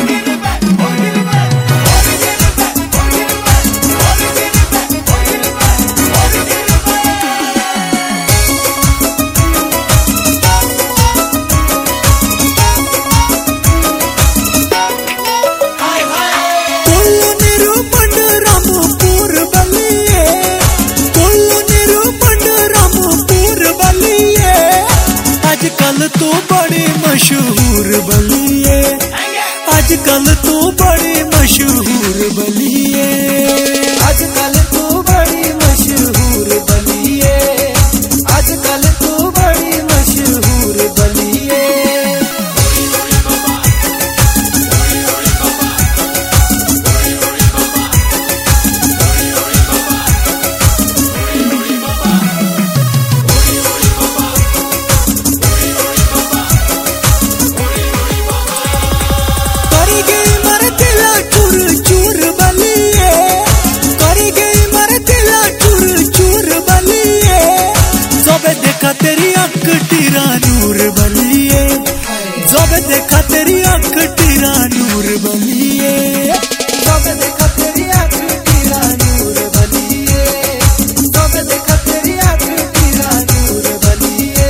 आजकल तू बड़ी मशहूर बलिए, आजकल तू बड़ी मशहूर बलिए, आजकल तू बड़ी मशहूर बलिए, आजकल तू बड़ी मशहूर बलिए। तेरी आंख टीरा नूर बलिए, जब देखा तेरी आंख टीरा नूर बलिए, जब देखा तेरी आंख टीरा नूर बलिए, जब देखा तेरी आंख टीरा नूर बलिए।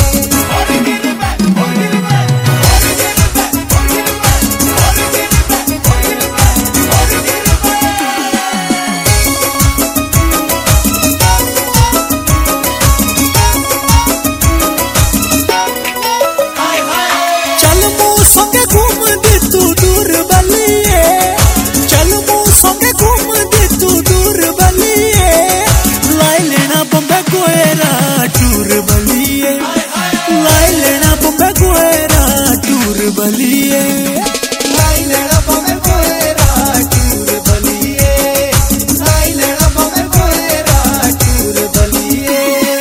बलिए लाई लेना बमे कोएरा टूर बलिए, लाई लेना बमे कोएरा टूर बलिए।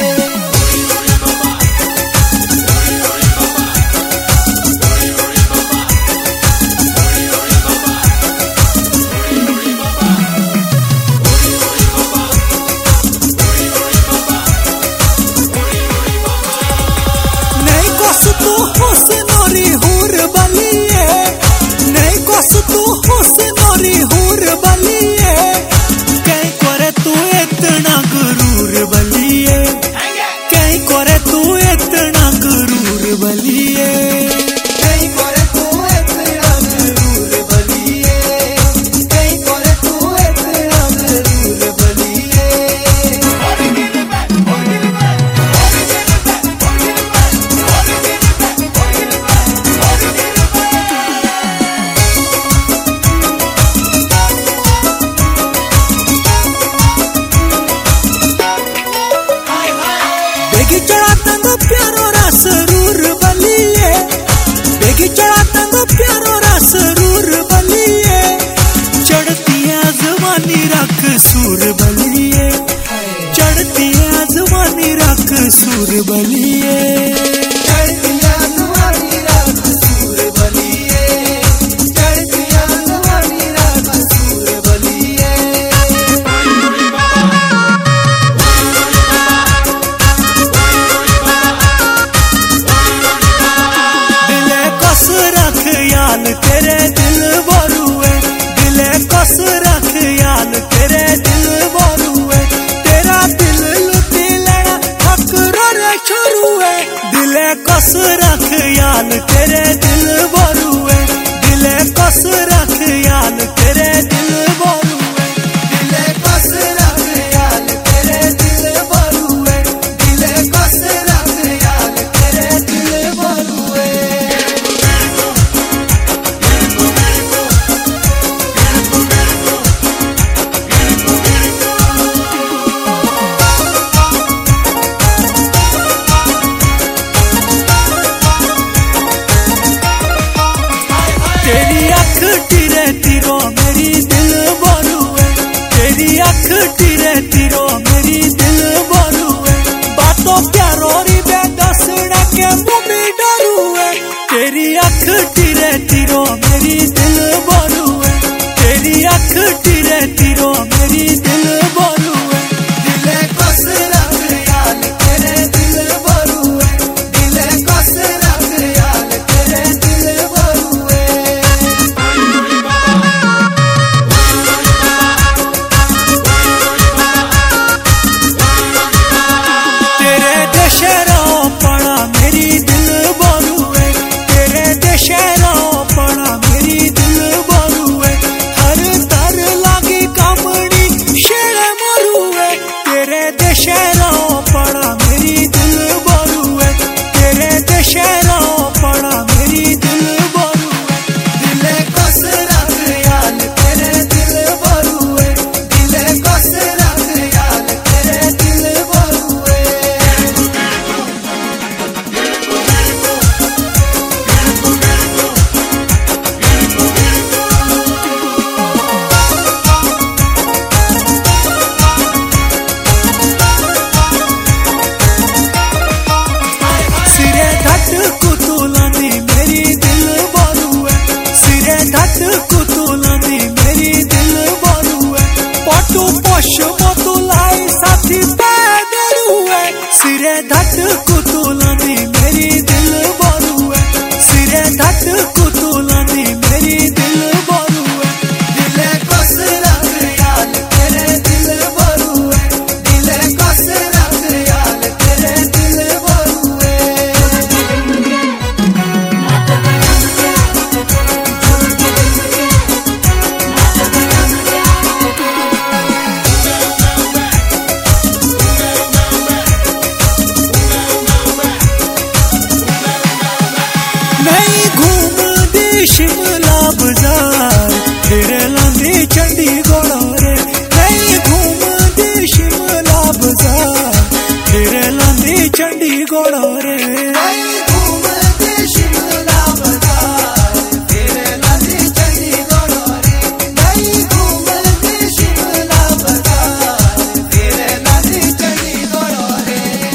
नहीं कस तू हुस्नोरी हूर बलिए, नहीं कस तू हुस्नोरी हूर बलिए, कहीं करे तू इतना गुरूर बलिए, कहीं करे तू इतना गुरूर बलिए, कहीं करे तू इतना गुरूर बलिए, कहीं करे तू इतना गुरूर बलिए। बेगी चढ़ा तंगो प्यारो रस रूर बलिए, बेगी चढ़ा तंगो प्यारो रस रूर बलिए, चढ़ती आजमानी रख सूर बलिए, चढ़ती आजमानी रख सूर बलिए, चढ़ती आजमानी रख सूर बलिए, चढ़ती आजमानी रख सूर बलिए। याल तेरे दिल बोरुए, दिले कस रख याल तेरे दिल बोरुए, तेरा दिल लुटी लेना ठकरो रे छोरुए, दिले कस रख याल तेरे दिल बोरुए, दिले कस रख याल तेरे दिल बोरुए, दिले कस रख याल तेरे दिल बोरुए, दिले कस रख याल तेरे दिल बोरुए। तेरी अख टिरे तिरो मेरी दिल बोरुए, तेरी अख टिरे तिरो मेरी दिल बोरुए, बातों प्यारो री बेदसड़ा के मुमी डरुए, तेरी अख टिरे तिरो मेरी दिल बोरुए, तेरी अख टिरे तिरो मेरी दिल बोरुए, दिले कस रख याल तेरे दिल बोरुए, दिले कस रख याल तेरे दिल बोरुए। शहरा पड़ा मेरी दिल बरू दिले कस रख याल तेरे दिल बरू दिले कस रख याल तेरे दिल बरू साथी पैदरू है सिरे धट कुतुलानी मेरी दिल बरू है सिरे धट कुतुलानी मेरी दिल बरू है दिले कस रख याल तेरे दिल बरू है दिले कस रख याल तेरे दिल बरू है शिमला बाजार तेरे लांदी चंडीगढ़ रे नहीं घूमती शिमला बाजार तेरे लांदी चंडीगढ़ रे नहीं घूमती शिमला बाजार तेरे लांदी चंडीगढ़ रे नहीं घूमती शिमला बाजार तेरे लांदी चंडीगढ़ रे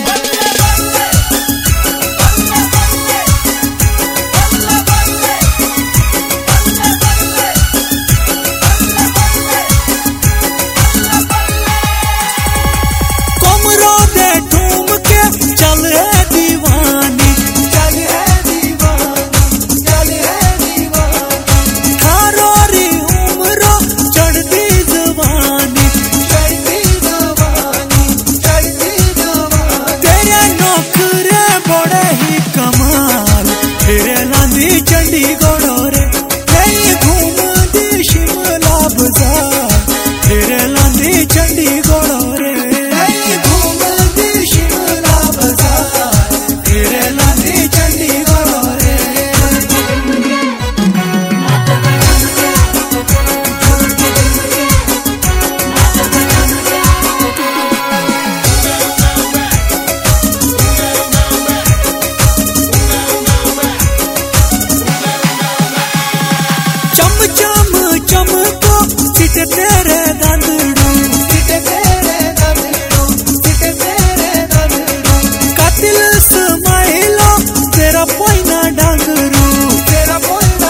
चंडीगढ़ रे नहीं घूमती शिमला बाजार तेरे लांदी चंडीगढ़ रे नहीं घूमती शिमला बाजार तेरे लांदी चंडीगढ़ रे तेरे दंदड़ू कातिल समाइलो तेरा पोइना डांगरू तेरा पोइना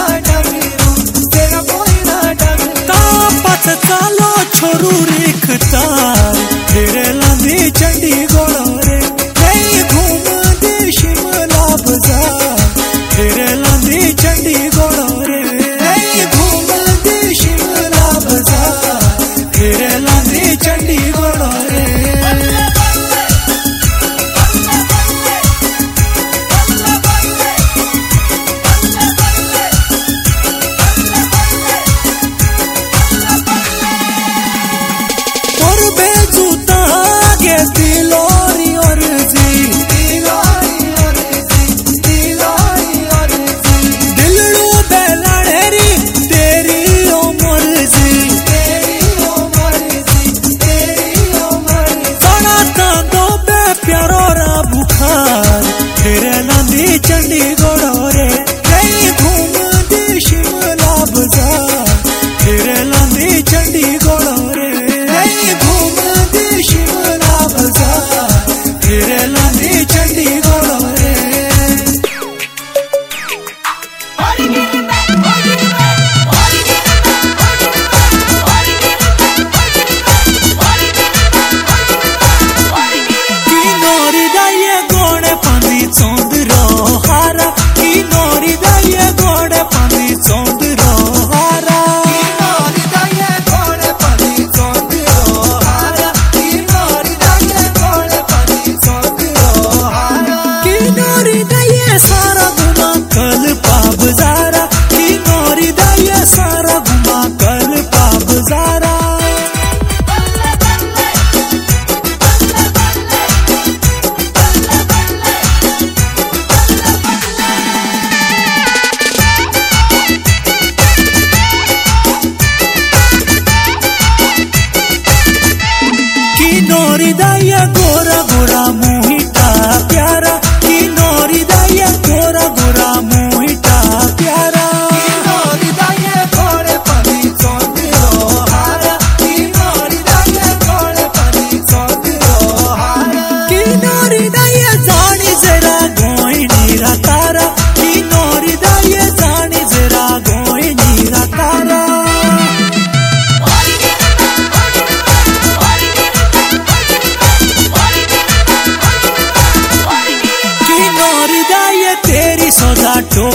डांगरू ता पछ चालो छोरू रिखतार तेरे लांदी चंडीगढ़ रे नहीं घूमती शिमला बाजार तेरे लांदी चंडीगढ़ रे नहीं घूमती शिमला बाजार तेरे लांदी चंडीगढ़ रे और बेजूता आगे दिलोरी और जी दिलड़ू बेलाड़ेरी तेरी उमर जी प्यारो रा बुखार तेरे लांदी चंडीगढ़ रे नहीं घूमती शिमला बाजार तेरे लांदी चंडीगढ़ रे नहीं घूमती शिमला बाजार तेरे लांदी चंडीगढ़ रे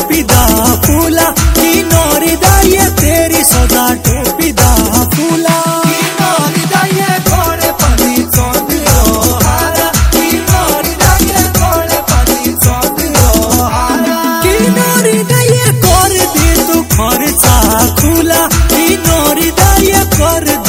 टोपीदा फूला की नोरी दाये तेरी सदा टोपीदा फूला की नोरी दाये घोड़े पनी चौंदरो हारा की नोरी दाये घोड़े पनी चौंदरो हारा की नोरी दाये कर दे तू खर्चा खुला की नोरी दाये कर